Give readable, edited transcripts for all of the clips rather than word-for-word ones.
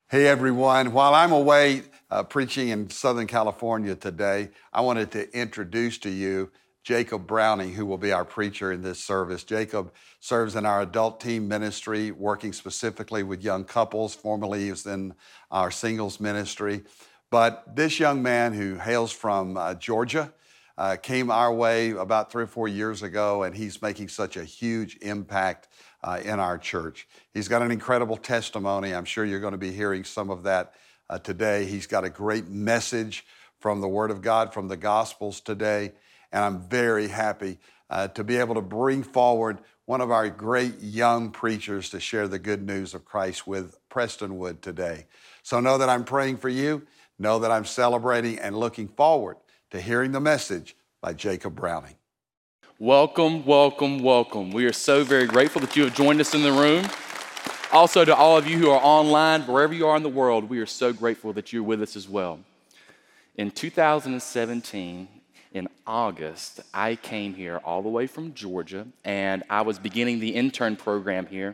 Hey everyone, while I'm away preaching in Southern California today, I wanted to introduce to you Jacob Browning, who will be our preacher in this service. Jacob serves in our adult team ministry, working specifically with young couples. Formerly he was in our singles ministry. But this young man who hails from Georgia came our way about 3 or 4 years ago, and he's making such a huge impact in our church. He's got an incredible testimony. I'm sure you're going to be hearing some of that today. He's got a great message from the Word of God, from the Gospels today, and I'm very happy to be able to bring forward one of our great young preachers to share the good news of Christ with Prestonwood today. So know that I'm praying for you, know that I'm celebrating and looking forward to hearing the message by Jacob Browning. Welcome, welcome, welcome. We are so very grateful that you have joined us in the room. Also to all of you who are online, wherever you are in the world, we are so grateful that you're with us as well. In 2017, in August, I came here all the way from Georgia, and I was beginning the intern program here.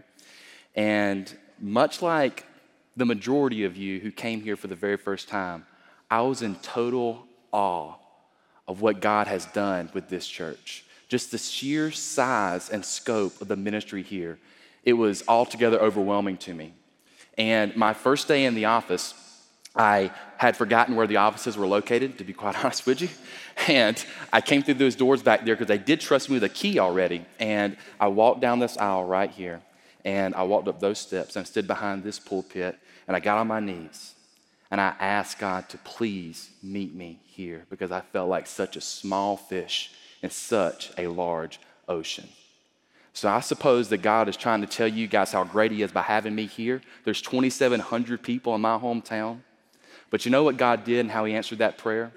And much like the majority of you who came here for the very first time, I was in total awe of what God has done with this church. Just the sheer size and scope of the ministry here, it was altogether overwhelming to me. And my first day in the office, I had forgotten where the offices were located, to be quite honest with you. And I came through those doors back there because they did trust me with a key already. And I walked down this aisle right here, and I walked up those steps and stood behind this pulpit, and I got on my knees. And I asked God to please meet me here because I felt like such a small fish in such a large ocean. So I suppose that God is trying to tell you guys how great he is by having me here. There's 2,700 people in my hometown. But you know what God did and how he answered that prayer?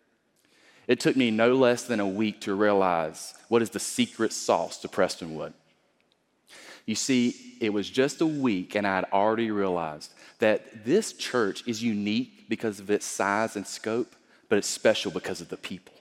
It took me no less than a week to realize what is the secret sauce to Prestonwood. You see, it was just a week and I had already realized that this church is unique because of its size and scope, but it's special because of the people.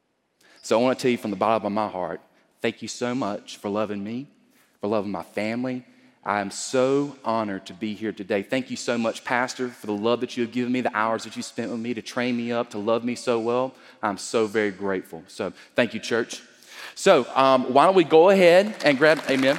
So I want to tell you from the bottom of my heart, thank you so much for loving me, for loving my family. I am so honored to be here today. Thank you so much, Pastor, for the love that you have given me, the hours that you spent with me to train me up, to love me so well. I'm so very grateful. So thank you, church. So why don't we go ahead and grab, amen.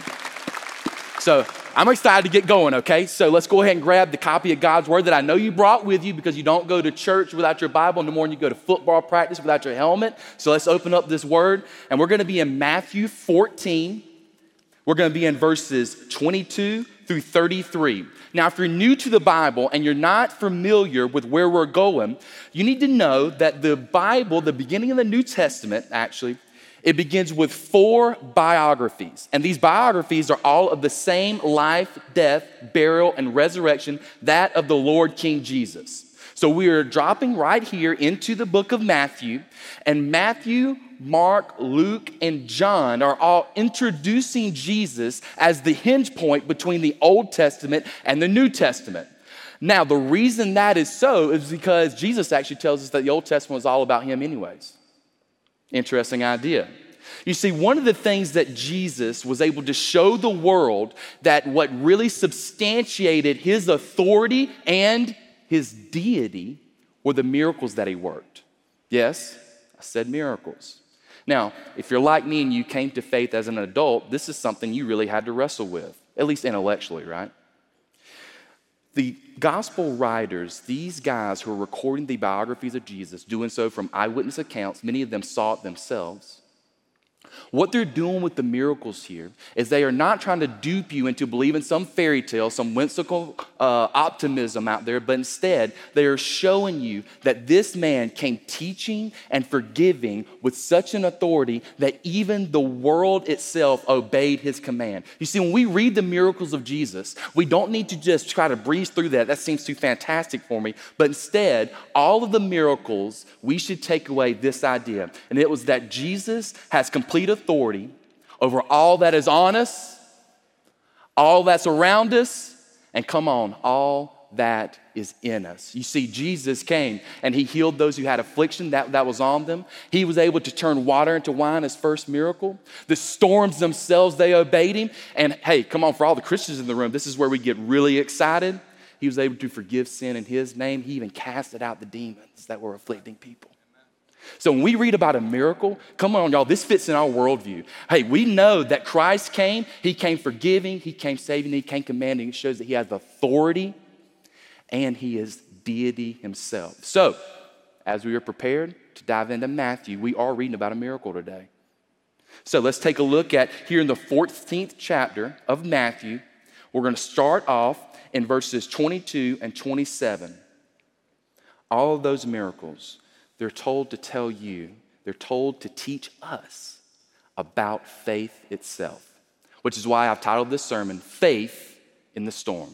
So I'm excited to get going, okay? So let's go ahead and grab the copy of God's Word that I know you brought with you because you don't go to church without your Bible no more than you go to football practice without your helmet. So let's open up this Word, and we're going to be in Matthew 14. We're going to be in verses 22 through 33. Now, if you're new to the Bible and you're not familiar with where we're going, you need to know that the Bible, the beginning of the New Testament, actually, it begins with 4 biographies. And these biographies are all of the same life, death, burial, and resurrection, that of the Lord King Jesus. So we are dropping right here into the book of Matthew. And Matthew, Mark, Luke, and John are all introducing Jesus as the hinge point between the Old Testament and the New Testament. Now, the reason that is so is because Jesus actually tells us that the Old Testament was all about him anyways. Interesting idea. You see, one of the things that Jesus was able to show the world that what really substantiated his authority and his deity were the miracles that he worked. Yes, I said miracles. Now, if you're like me and you came to faith as an adult, this is something you really had to wrestle with, at least intellectually, right? The gospel writers, these guys who are recording the biographies of Jesus, doing so from eyewitness accounts, many of them saw it themselves. What they're doing with the miracles here is they are not trying to dupe you into believing some fairy tale, some whimsical optimism out there, but instead they are showing you that this man came teaching and forgiving with such an authority that even the world itself obeyed his command. You see, when we read the miracles of Jesus, we don't need to just try to breeze through that. That seems too fantastic for me. But instead, all of the miracles, we should take away this idea. And it was that Jesus has complete authority over all that is on us, all that's around us, and come on, all that is in us. You see, Jesus came and he healed those who had affliction that was on them. He was able to turn water into wine, his first miracle. The storms themselves, they obeyed him. And hey, come on, for all the Christians in the room, this is where we get really excited. He was able to forgive sin in his name. He even casted out the demons that were afflicting people. So when we read about a miracle, come on, y'all, this fits in our worldview. Hey, we know that Christ came. He came forgiving. He came saving. He came commanding. It shows that he has authority and he is deity himself. So as we are prepared to dive into Matthew, we are reading about a miracle today. So let's take a look at here in the 14th chapter of Matthew. We're going to start off in verses 22 and 27. All of those miracles, they're told to tell you, they're told to teach us about faith itself, which is why I've titled this sermon, Faith in the Storm.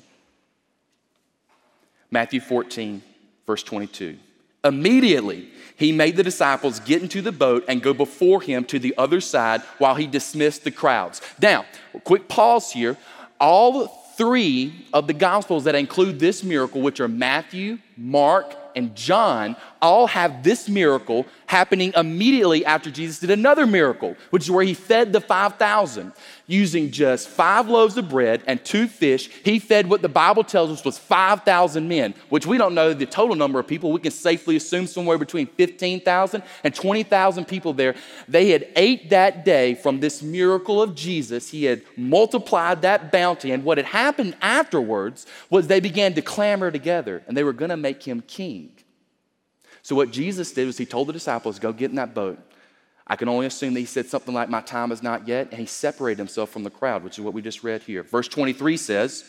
Matthew 14, verse 22. Immediately, he made the disciples get into the boat and go before him to the other side while he dismissed the crowds. Now, quick pause here. All three of the Gospels that include this miracle, which are Matthew, Mark, and John, all have this miracle happening immediately after Jesus did another miracle, which is where he fed the 5,000. Using just 5 loaves of bread and 2 fish, he fed what the Bible tells us was 5,000 men, which we don't know the total number of people. We can safely assume somewhere between 15,000 and 20,000 people there. They had ate that day from this miracle of Jesus. He had multiplied that bounty, and what had happened afterwards was they began to clamor together, and they were going to make him king. So what Jesus did was he told the disciples, go get in that boat. I can only assume that he said something like, my time is not yet, and he separated himself from the crowd, which is what we just read here. Verse 23 says,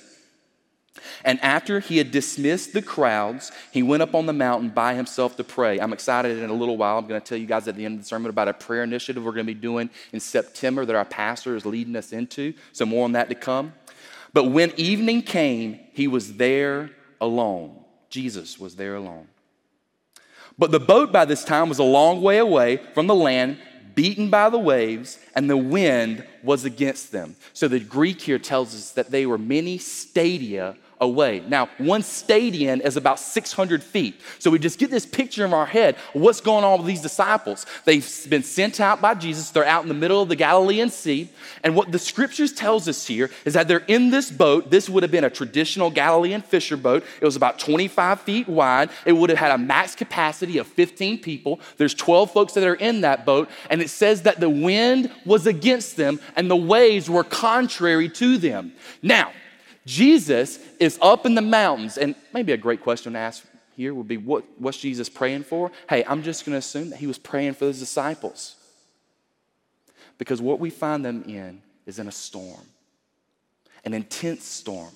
and after he had dismissed the crowds, he went up on the mountain by himself to pray. I'm excited in a little while. I'm going to tell you guys at the end of the sermon about a prayer initiative we're going to be doing in September that our pastor is leading us into. So more on that to come. But when evening came, he was there alone. Jesus was there alone. But the boat by this time was a long way away from the land, beaten by the waves, and the wind was against them. So the Greek here tells us that they were many stadia away. Now, one stadion is about 600 feet. So we just get this picture in our head of what's going on with these disciples. They've been sent out by Jesus. They're out in the middle of the Galilean Sea. And what the scriptures tells us here is that they're in this boat. This would have been a traditional Galilean fisher boat. It was about 25 feet wide. It would have had a max capacity of 15 people. There's 12 folks that are in that boat. And it says that the wind was against them and the waves were contrary to them. Now, Jesus is up in the mountains, and maybe a great question to ask here would be, what's Jesus praying for? Hey, I'm just going to assume that he was praying for his disciples, because what we find them in is in a storm, an intense storm.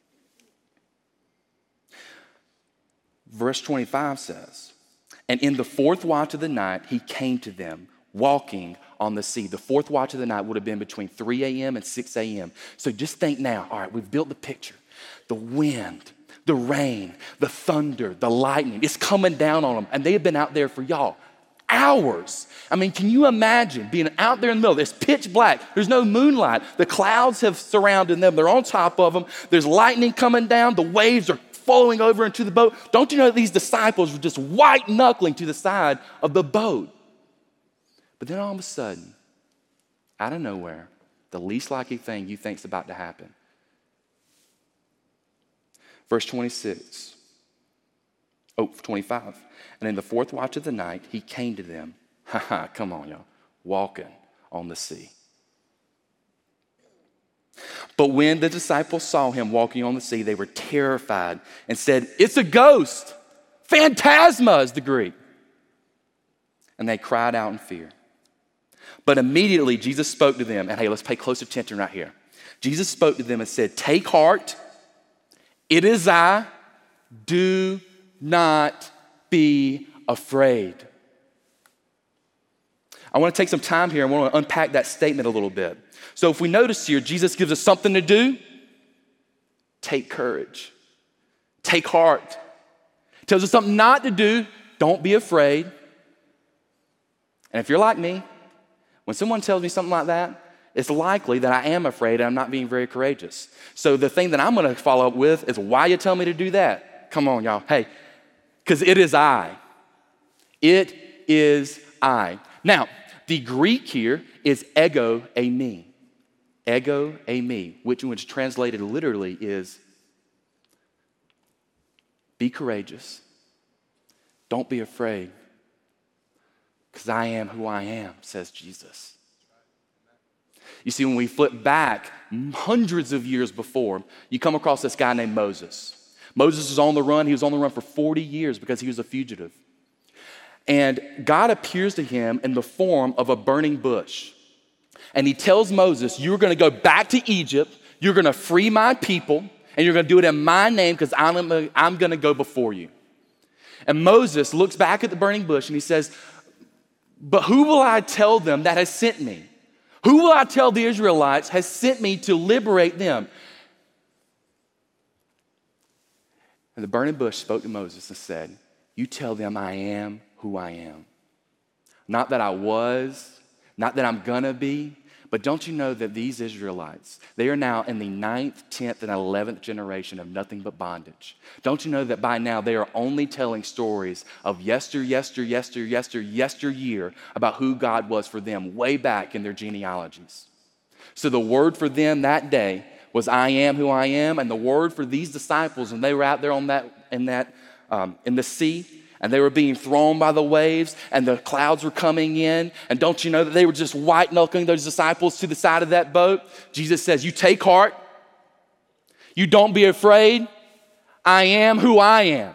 Verse 25 says, and in the 4th watch of the night, he came to them walking on the sea. The 4th watch of the night would have been between 3 a.m. and 6 a.m. So just think now, all right, we've built the picture. The wind, the rain, the thunder, the lightning, it's coming down on them. And they have been out there for y'all hours. I mean, can you imagine being out there in the middle? It's pitch black. There's no moonlight. The clouds have surrounded them. They're on top of them. There's lightning coming down. The waves are flowing over into the boat. Don't you know that these disciples were just white knuckling to the side of the boat? But then all of a sudden, out of nowhere, the least likely thing you think is about to happen. Verse 26. 25. And in the 4th watch of the night, he came to them. Come on, y'all. Walking on the sea. But when the disciples saw him walking on the sea, they were terrified and said, it's a ghost. Phantasma is the Greek. And they cried out in fear. But immediately Jesus spoke to them, and hey, let's pay close attention right here. Jesus spoke to them and said, take heart, it is I, do not be afraid. I want to take some time here and I want to unpack that statement a little bit. So if we notice here, Jesus gives us something to do. Take courage. Take heart. Tells us something not to do. Don't be afraid. And if you're like me, when someone tells me something like that, it's likely that I am afraid and I'm not being very courageous. So the thing that I'm going to follow up with is, why you tell me to do that? Come on, y'all. Hey, because it is I. It is I. Now, the Greek here is ego eimi. Ego eimi, which translated literally is Be courageous. Don't be afraid, because I am who I am, says Jesus. You see, when we flip back hundreds of years before, you come across this guy named Moses. Moses was on the run. He was on the run for 40 years because he was a fugitive. And God appears to him in the form of a burning bush. And he tells Moses, you're going to go back to Egypt, you're going to free my people, and you're going to do it in my name because I'm going to go before you. And Moses looks back at the burning bush and he says, but who will I tell them that has sent me? Who will I tell the Israelites has sent me to liberate them? And the burning bush spoke to Moses and said, you tell them I am who I am. Not that I was, not that I'm gonna be, but don't you know that these Israelites, they are now in the 9th, 10th, and 11th generation of nothing but bondage. Don't you know that by now they are only telling stories of yesteryear about who God was for them way back in their genealogies. So the word for them that day was I am who I am, and the word for these disciples, and they were out there in the sea, and they were being thrown by the waves, and the clouds were coming in. And don't you know that they were just white-knuckling those disciples to the side of that boat? Jesus says, you take heart. You don't be afraid. I am who I am.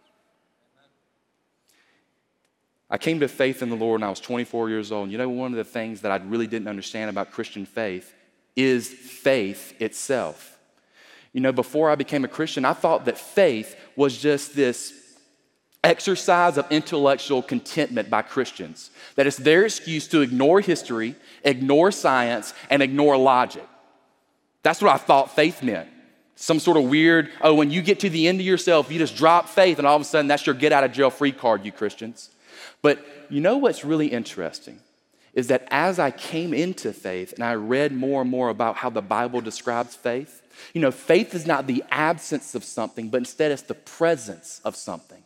I came to faith in the Lord when I was 24 years old. And you know, one of the things that I really didn't understand about Christian faith is faith itself. You know, before I became a Christian, I thought that faith was just this exercise of intellectual contentment by Christians. That it's their excuse to ignore history, ignore science, and ignore logic. That's what I thought faith meant. Some sort of weird, when you get to the end of yourself, you just drop faith, and all of a sudden that's your get out of jail free card, you Christians. But you know what's really interesting is that as I came into faith and I read more and more about how the Bible describes faith, you know, faith is not the absence of something, but instead it's the presence of something.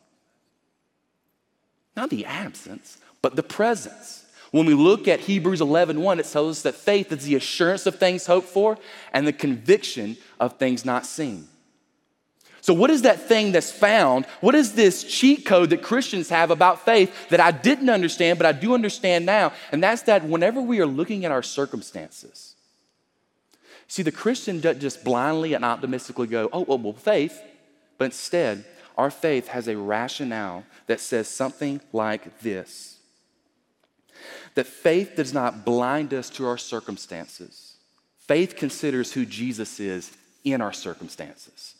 Not the absence, but the presence. When we look at Hebrews 11:1, it tells us that faith is the assurance of things hoped for and the conviction of things not seen. So what is that thing that's found? What is this cheat code that Christians have about faith that I didn't understand, but I do understand now? And that's that whenever we are looking at our circumstances, see, the Christian doesn't just blindly and optimistically go, well, faith, but instead, our faith has a rationale that says something like this: that faith does not blind us to our circumstances. Faith considers who Jesus is in our circumstances.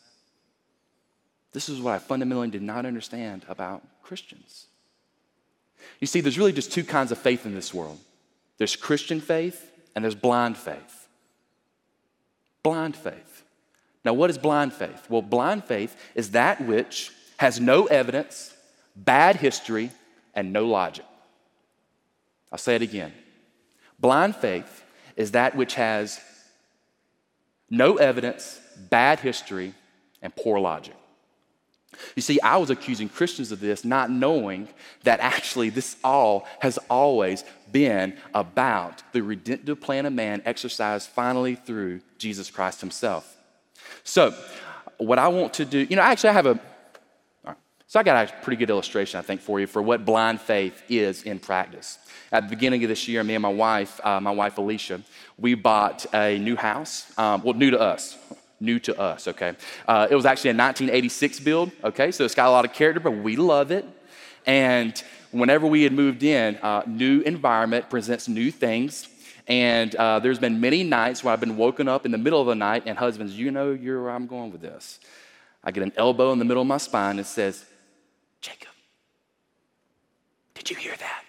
This is what I fundamentally did not understand about Christians. You see, there's really just two kinds of faith in this world. There's Christian faith and there's blind faith. Blind faith. Now, what is blind faith? Well, blind faith is that which has no evidence, bad history, and no logic. I'll say it again. Blind faith is that which has no evidence, bad history, and poor logic. You see, I was accusing Christians of this, not knowing that actually this all has always been about the redemptive plan of man exercised finally through Jesus Christ himself. So what I want to do, I got a pretty good illustration, I think, for you for what blind faith is in practice. At the beginning of this year, me and my wife Alicia, we bought a new house, new to us, okay? It was actually a 1986 build, okay? So it's got a lot of character, but we love it. And whenever we had moved in, new environment presents new things. And there's been many nights where I've been woken up in the middle of the night, and husbands, you know where I'm going with this. I get an elbow in the middle of my spine that says, Jacob, did you hear that?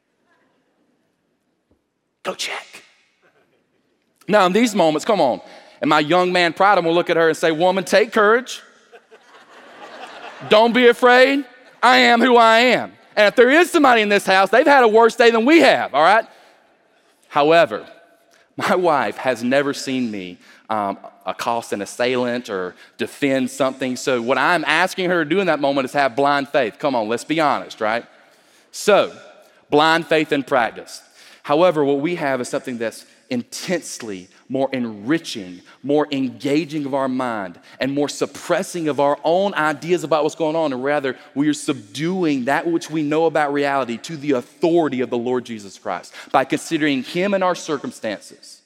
Go check. Now, in these moments, come on, and my young man pride, I'm gonna look at her and say, woman, take courage. Don't be afraid. I am who I am. And if there is somebody in this house, they've had a worse day than we have, all right? However, my wife has never seen me accost an assailant or defend something. So what I'm asking her to do in that moment is have blind faith. Come on, let's be honest, right? So, blind faith in practice. However, what we have is something that's intensely more enriching, more engaging of our mind, and more suppressing of our own ideas about what's going on. And rather, we are subduing that which we know about reality to the authority of the Lord Jesus Christ by considering him and our circumstances.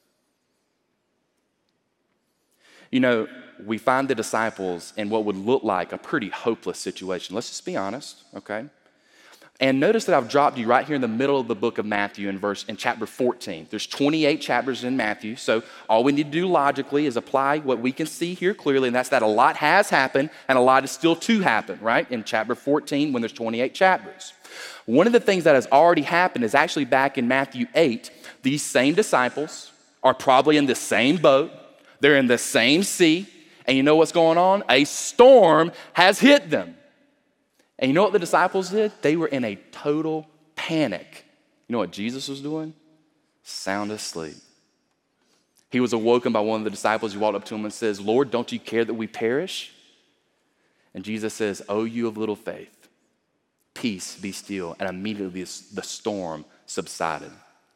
You know, we find the disciples in what would look like a pretty hopeless situation. Let's just be honest, okay? And notice that I've dropped you right here in the middle of the book of Matthew in chapter 14. There's 28 chapters in Matthew, so all we need to do logically is apply what we can see here clearly, and that's that a lot has happened and a lot is still to happen, right? In chapter 14 when there's 28 chapters. One of the things that has already happened is actually back in Matthew 8, these same disciples are probably in the same boat, they're in the same sea, and you know what's going on? A storm has hit them. And you know what the disciples did? They were in a total panic. You know what Jesus was doing? Sound asleep. He was awoken by one of the disciples who walked up to him and says, "Lord, don't you care that we perish?" And Jesus says, "Oh, you of little faith, peace, be still." And immediately the storm subsided.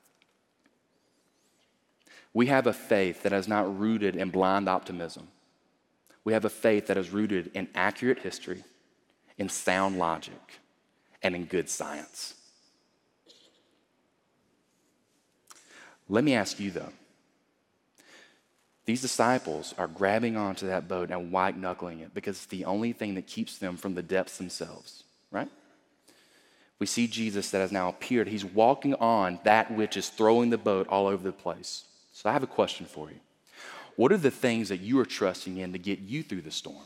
We have a faith that is not rooted in blind optimism. We have a faith that is rooted in accurate history, in sound logic, and in good science. Let me ask you though, these disciples are grabbing onto that boat and white knuckling it because it's the only thing that keeps them from the depths themselves, right? We see Jesus that has now appeared. He's walking on that which is throwing the boat all over the place. So I have a question for you. What are the things that you are trusting in to get you through the storm?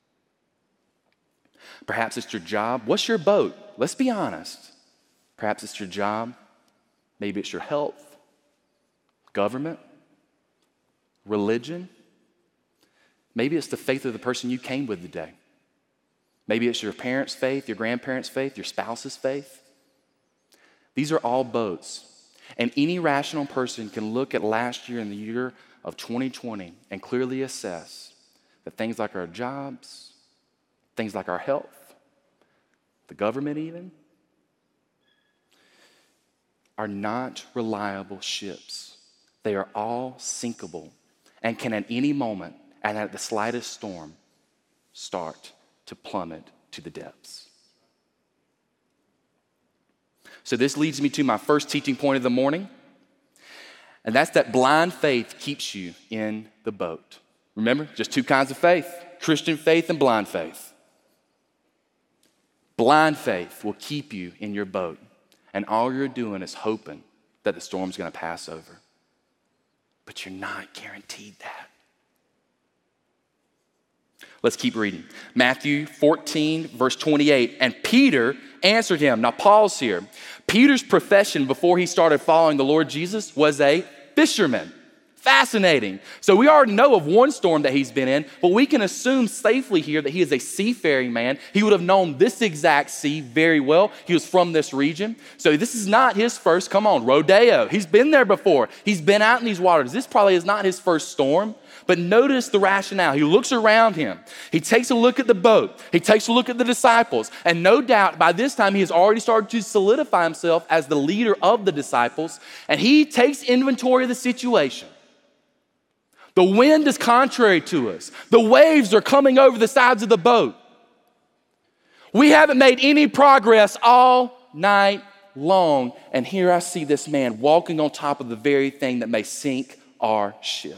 Perhaps it's your job. What's your boat? Let's be honest. Perhaps it's your job. Maybe it's your health, government, religion. Maybe it's the faith of the person you came with today. Maybe it's your parents' faith, your grandparents' faith, your spouse's faith. These are all boats. And any rational person can look at last year and the year of 2020 and clearly assess that things like our jobs, things like our health, the government even, are not reliable ships. They are all sinkable and can at any moment and at the slightest storm start to plummet to the depths. So this leads me to my first teaching point of the morning, and that's that blind faith keeps you in the boat. Remember, just two kinds of faith, Christian faith and blind faith. Blind faith will keep you in your boat, and all you're doing is hoping that the storm's gonna pass over. But you're not guaranteed that. Let's keep reading. Matthew 14, verse 28. And Peter answered him. Now pause here. Peter's profession before he started following the Lord Jesus was a fisherman. Fascinating. So we already know of one storm that he's been in, but we can assume safely here that he is a seafaring man. He would have known this exact sea very well. He was from this region. So this is not his first, rodeo. He's been there before. He's been out in these waters. This probably is not his first storm. But notice the rationale. He looks around him. He takes a look at the boat. He takes a look at the disciples. And no doubt by this time he has already started to solidify himself as the leader of the disciples. And he takes inventory of the situation. The wind is contrary to us. The waves are coming over the sides of the boat. We haven't made any progress all night long. And here I see this man walking on top of the very thing that may sink our ship.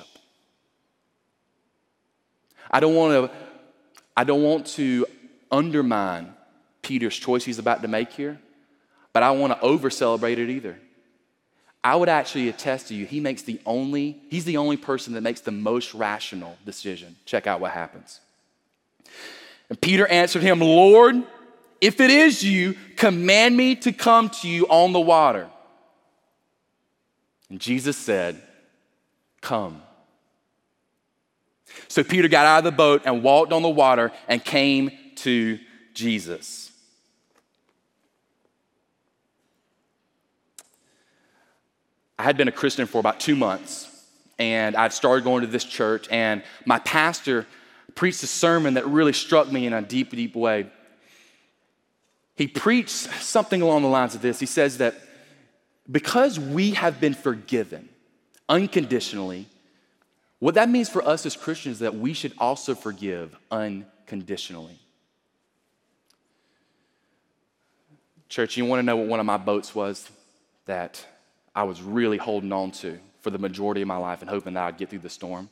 I don't want to undermine Peter's choice he's about to make here, but I want to over-celebrate it either. I would actually attest to you, he's the only person that makes the most rational decision. Check out what happens. And Peter answered him, "Lord, if it is you, command me to come to you on the water." And Jesus said, "Come." So Peter got out of the boat and walked on the water and came to Jesus. I had been a Christian for about 2 months, and I'd started going to this church, and my pastor preached a sermon that really struck me in a deep, deep way. He preached something along the lines of this. He says that because we have been forgiven, unconditionally, what that means for us as Christians is that we should also forgive unconditionally. Church, you want to know what one of my boats was that I was really holding on to for the majority of my life and hoping that I'd get through the storm?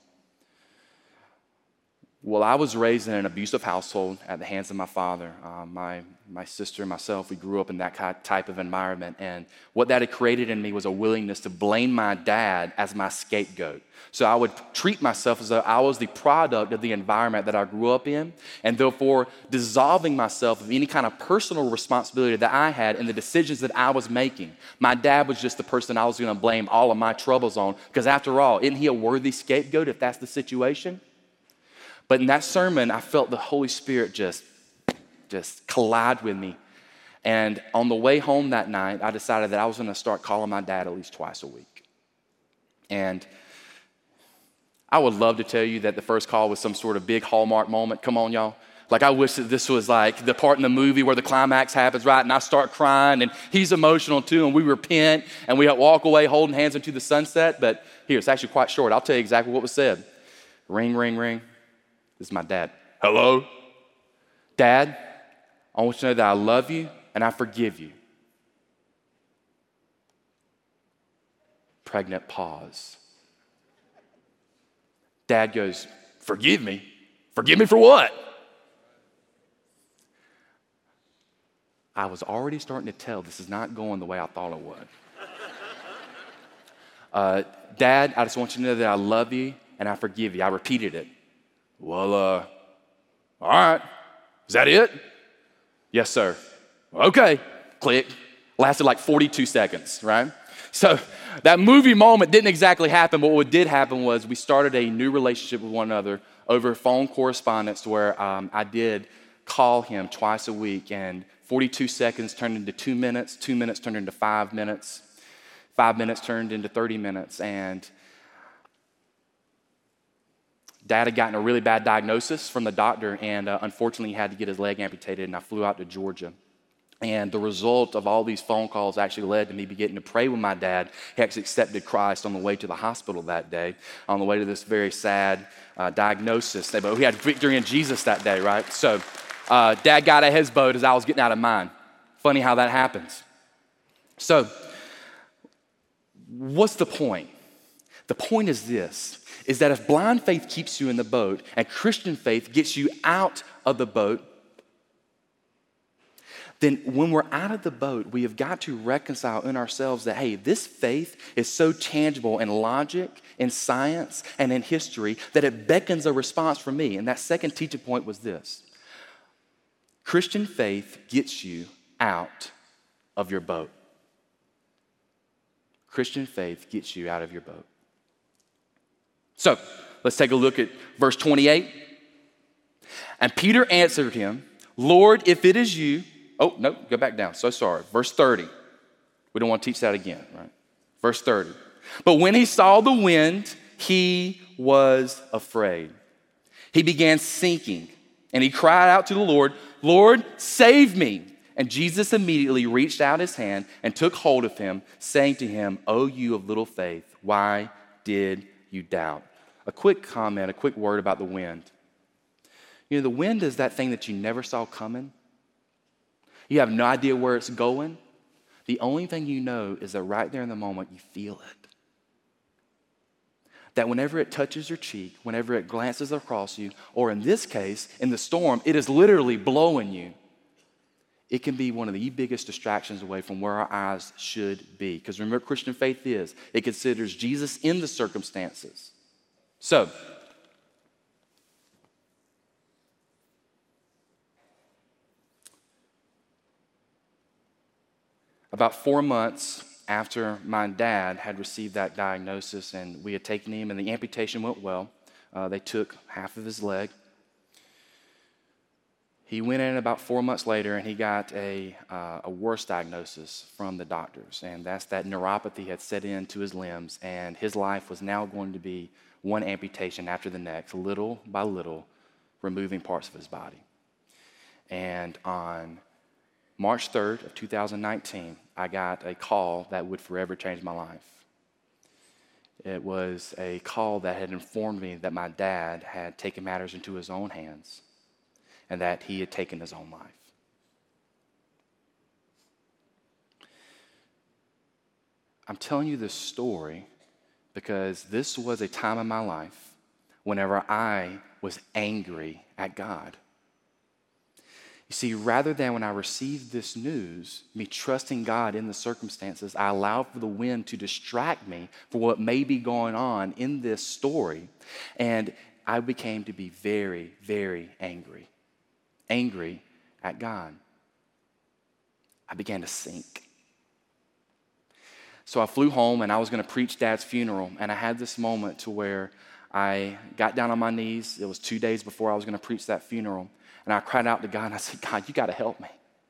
Well, I was raised in an abusive household at the hands of my father. My sister and myself, we grew up in that type of environment. And what that had created in me was a willingness to blame my dad as my scapegoat. So I would treat myself as though I was the product of the environment that I grew up in, and therefore dissolving myself of any kind of personal responsibility that I had in the decisions that I was making. My dad was just the person I was going to blame all of my troubles on, because after all, isn't he a worthy scapegoat if that's the situation? But in that sermon, I felt the Holy Spirit just collide with me. And on the way home that night, I decided that I was going to start calling my dad at least twice a week. And I would love to tell you that the first call was some sort of big Hallmark moment. Come on, y'all. Like, I wish that this was like the part in the movie where the climax happens, right? And I start crying, and he's emotional too, and we repent, and we walk away holding hands into the sunset. But here, it's actually quite short. I'll tell you exactly what was said. Ring, ring, ring. This is my dad. Hello? Dad, I want you to know that I love you and I forgive you. Pregnant pause. Dad goes, forgive me? Forgive me for what? I was already starting to tell this is not going the way I thought it would. Dad, I just want you to know that I love you and I forgive you. I repeated it. Well, all right. Is that it? Yes, sir. Okay. Click. Lasted like 42 seconds, right? So that movie moment didn't exactly happen, but what did happen was we started a new relationship with one another over phone correspondence where I did call him twice a week, and 42 seconds turned into 2 minutes, 2 minutes turned into 5 minutes, 5 minutes turned into 30 minutes, and Dad had gotten a really bad diagnosis from the doctor, and unfortunately he had to get his leg amputated, and I flew out to Georgia. And the result of all these phone calls actually led to me beginning to pray with my dad. He actually accepted Christ on the way to the hospital that day, on the way to this very sad diagnosis. But we had victory in Jesus that day, right? So Dad got out of his boat as I was getting out of mine. Funny how that happens. So what's the point? The point is this, is that if blind faith keeps you in the boat and Christian faith gets you out of the boat, then when we're out of the boat, we have got to reconcile in ourselves that, hey, this faith is so tangible in logic, in science, and in history that it beckons a response from me. And that second teaching point was this. Christian faith gets you out of your boat. Christian faith gets you out of your boat. So let's take a look at verse 28. And Peter answered him, Lord, if it is you, oh, no, go back down. So sorry. Verse 30. We don't want to teach that again, right? Verse 30. But when he saw the wind, he was afraid. He began sinking, and he cried out to the Lord, Lord, save me. And Jesus immediately reached out his hand and took hold of him, saying to him, O you of little faith, why did you doubt? A quick comment, a quick word about the wind. You know, the wind is that thing that you never saw coming. You have no idea where it's going. The only thing you know is that right there in the moment, you feel it. That whenever it touches your cheek, whenever it glances across you, or in this case, in the storm, it is literally blowing you. It can be one of the biggest distractions away from where our eyes should be. Because remember what Christian faith is. It considers Jesus in the circumstances. So, about 4 months after my dad had received that diagnosis and we had taken him and the amputation went well, they took half of his leg. He went in about 4 months later and he got a worse diagnosis from the doctors, and that's that neuropathy had set into his limbs, and his life was now going to be one amputation after the next, little by little, removing parts of his body. And on March 3rd of 2019, I got a call that would forever change my life. It was a call that had informed me that my dad had taken matters into his own hands and that he had taken his own life. I'm telling you this story because this was a time in my life whenever I was angry at God. You see, rather than when I received this news, me trusting God in the circumstances, I allowed for the wind to distract me from what may be going on in this story. And I became to be very, very angry. Angry at God. I began to sink. So I flew home and I was going to preach Dad's funeral. And I had this moment to where I got down on my knees. It was 2 days before I was going to preach that funeral. And I cried out to God and I said, God, you got to help me.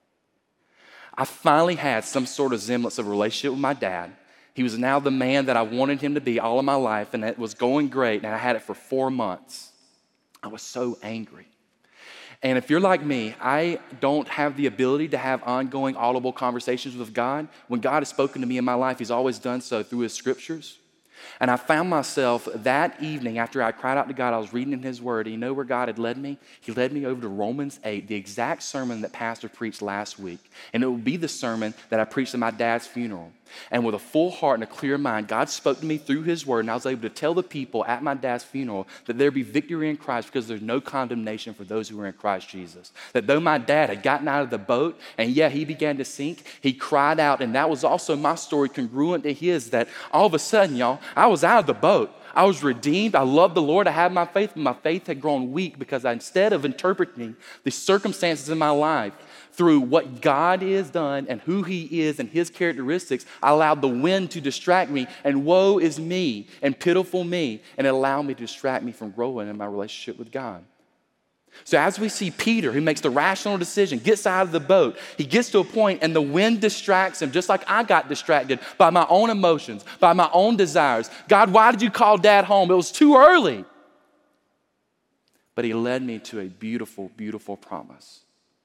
I finally had some sort of semblance of a relationship with my dad. He was now the man that I wanted him to be all of my life, and it was going great, and I had it for 4 months. I was so angry. And if you're like me, I don't have the ability to have ongoing audible conversations with God. When God has spoken to me in my life, he's always done so through his scriptures. And I found myself that evening after I cried out to God, I was reading in his word. And you know where God had led me? He led me over to Romans 8, the exact sermon that Pastor preached last week. And it would be the sermon that I preached at my dad's funeral. And with a full heart and a clear mind, God spoke to me through his word. And I was able to tell the people at my dad's funeral that there be victory in Christ because there's no condemnation for those who are in Christ Jesus. That though my dad had gotten out of the boat and he began to sink, he cried out. And that was also my story congruent to his, that all of a sudden, y'all, I was out of the boat. I was redeemed. I loved the Lord. I had my faith, but my faith had grown weak because instead of interpreting the circumstances in my life through what God has done and who he is and his characteristics, I allowed the wind to distract me, and woe is me and pitiful me, and it allowed me to distract me from growing in my relationship with God. So as we see Peter, who makes the rational decision, gets out of the boat, he gets to a point and the wind distracts him, just like I got distracted by my own emotions, by my own desires. God, why did you call Dad home? It was too early. But he led me to a beautiful, beautiful promise.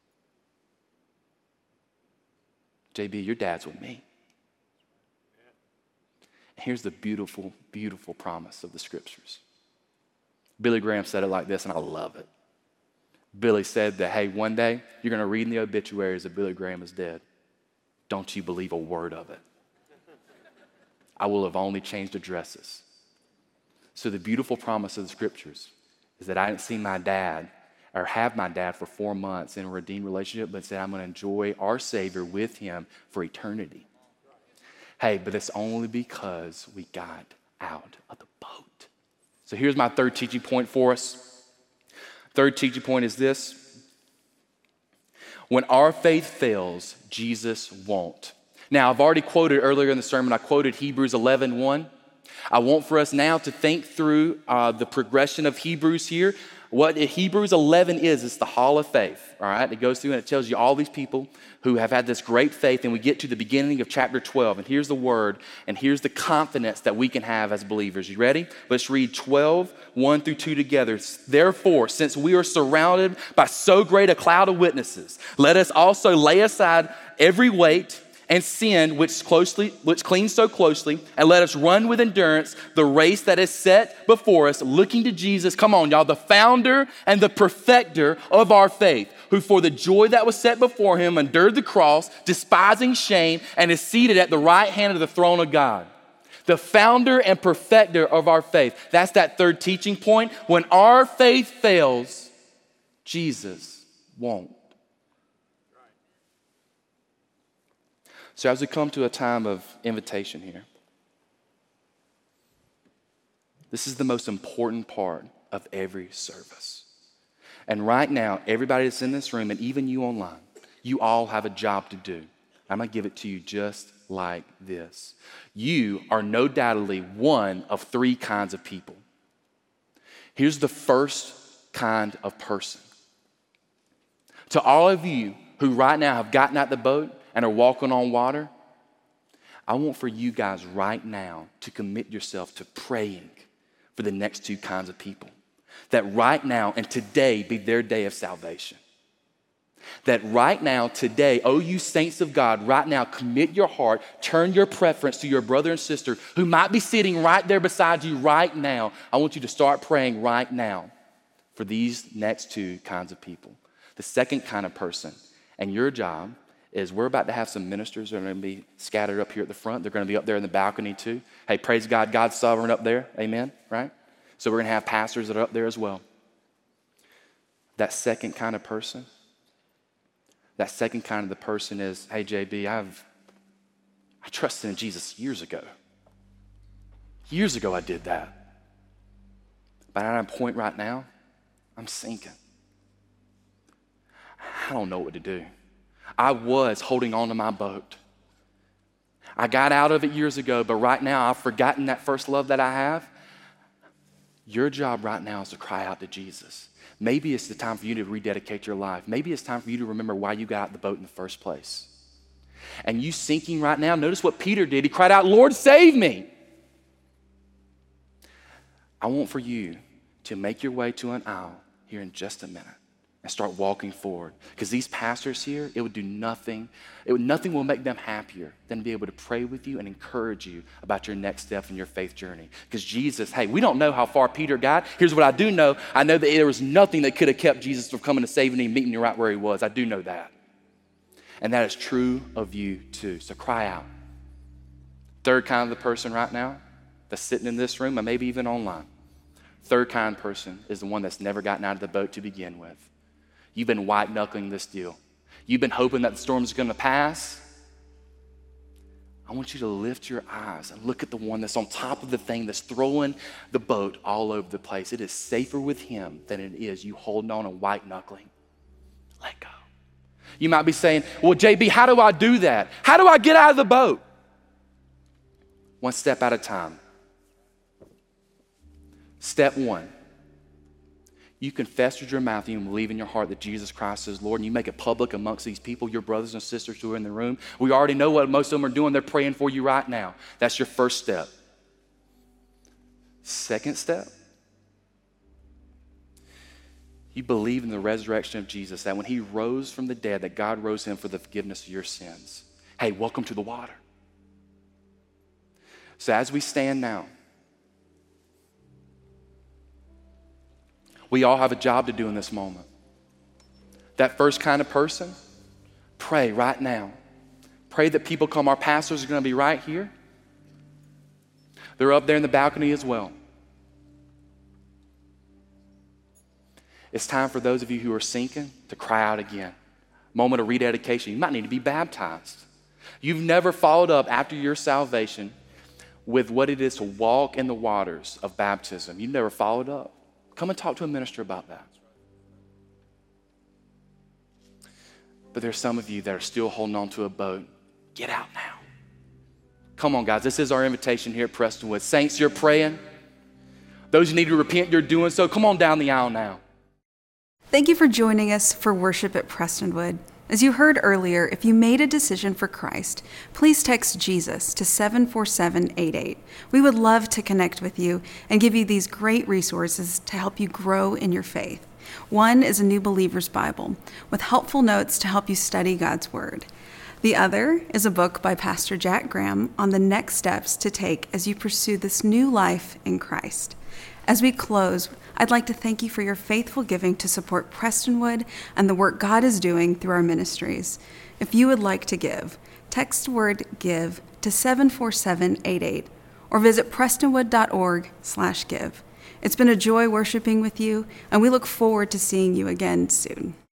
JB, your dad's with me. Here's the beautiful, beautiful promise of the scriptures. Billy Graham said it like this, and I love it. Billy said that, hey, one day you're going to read in the obituaries that Billy Graham is dead. Don't you believe a word of it. I will have only changed addresses. So the beautiful promise of the scriptures is that I didn't see my dad or have my dad for 4 months in a redeemed relationship, but said I'm going to enjoy our Savior with him for eternity. Hey, but it's only because we got out of the boat. So here's my third teaching point for us. Third teaching point is this. When our faith fails, Jesus won't. Now, I've already quoted earlier in the sermon, I quoted Hebrews 11:1. I want for us now to think through the progression of Hebrews here. What Hebrews 11 is, it's the hall of faith, all right? It goes through and it tells you all these people who have had this great faith, and we get to the beginning of chapter 12, and here's the word, and here's the confidence that we can have as believers. You ready? Let's read 12, 1 through 2 together. Therefore, since we are surrounded by so great a cloud of witnesses, let us also lay aside every weight and sin which clings so closely, and let us run with endurance the race that is set before us, looking to Jesus, come on y'all, the founder and the perfecter of our faith, who for the joy that was set before him endured the cross, despising shame, and is seated at the right hand of the throne of God. The founder and perfecter of our faith. That's that third teaching point. When our faith fails, Jesus won't. So as we come to a time of invitation here, this is the most important part of every service. And right now, everybody that's in this room, and even you online, you all have a job to do. I'm going to give it to you just like this. You are no doubtedly one of three kinds of people. Here's the first kind of person. To all of you who right now have gotten out the boat and are walking on water, I want for you guys right now to commit yourself to praying for the next two kinds of people. That right now and today be their day of salvation. that right now, today, oh, you saints of God, right now, commit your heart, turn your preference to your brother and sister who might be sitting right there beside you right now. I want you to start praying right now for these next two kinds of people. The second kind of person, and your job is we're about to have some ministers that are going to be scattered up here at the front. They're going to be up there in the balcony too. Hey, praise God, God's sovereign up there. Amen, right? So we're going to have pastors that are up there as well. That second kind of person, that second kind of the person is, hey, JB, I trusted in Jesus years ago. Years ago I did that. But at a point right now, I'm sinking. I don't know what to do. I was holding on to my boat. I got out of it years ago, but right now I've forgotten that first love that I have. Your job right now is to cry out to Jesus. Maybe it's the time for you to rededicate your life. Maybe it's time for you to remember why you got out the boat in the first place. And you sinking right now, notice what Peter did. He cried out, Lord, save me. I want for you to make your way to an aisle here in just a minute and start walking forward. Because these pastors here, it would do nothing. Nothing will make them happier than to be able to pray with you and encourage you about your next step in your faith journey. Because Jesus, hey, we don't know how far Peter got. Here's what I do know. I know that there was nothing that could have kept Jesus from coming to saving him, meeting you right where he was. I do know that. And that is true of you too. So cry out. Third kind of the person right now that's sitting in this room and maybe even online. Third kind of person is the one that's never gotten out of the boat to begin with. You've been white-knuckling this deal. You've been hoping that the storm's going to pass. I want you to lift your eyes and look at the one that's on top of the thing that's throwing the boat all over the place. It is safer with him than it is you holding on and white-knuckling. Let go. You might be saying, well, JB, how do I do that? How do I get out of the boat? One step at a time. Step one. You confess with your mouth and you believe in your heart that Jesus Christ is Lord, and you make it public amongst these people, your brothers and sisters who are in the room. We already know what most of them are doing. They're praying for you right now. That's your first step. Second step, you believe in the resurrection of Jesus, that when he rose from the dead, that God rose him for the forgiveness of your sins. Hey, welcome to the water. So as we stand now, we all have a job to do in this moment. That first kind of person, pray right now. Pray that people come. Our pastors are going to be right here. They're up there in the balcony as well. It's time for those of you who are sinking to cry out again. Moment of rededication. You might need to be baptized. You've never followed up after your salvation with what it is to walk in the waters of baptism. You've never followed up. Come and talk to a minister about that. But there's some of you that are still holding on to a boat. Get out now. Come on, guys. This is our invitation here at Prestonwood. Saints, you're praying. Those who need to repent, you're doing so. Come on down the aisle now. Thank you for joining us for worship at Prestonwood. As you heard earlier, if you made a decision for Christ, please text Jesus to 74788. We would love to connect with you and give you these great resources to help you grow in your faith. One is a New Believer's Bible with helpful notes to help you study God's Word. The other is a book by Pastor Jack Graham on the next steps to take as you pursue this new life in Christ. As we close, I'd like to thank you for your faithful giving to support Prestonwood and the work God is doing through our ministries. If you would like to give, text the word GIVE to 74788 or visit prestonwood.org/give. It's been a joy worshiping with you, and we look forward to seeing you again soon.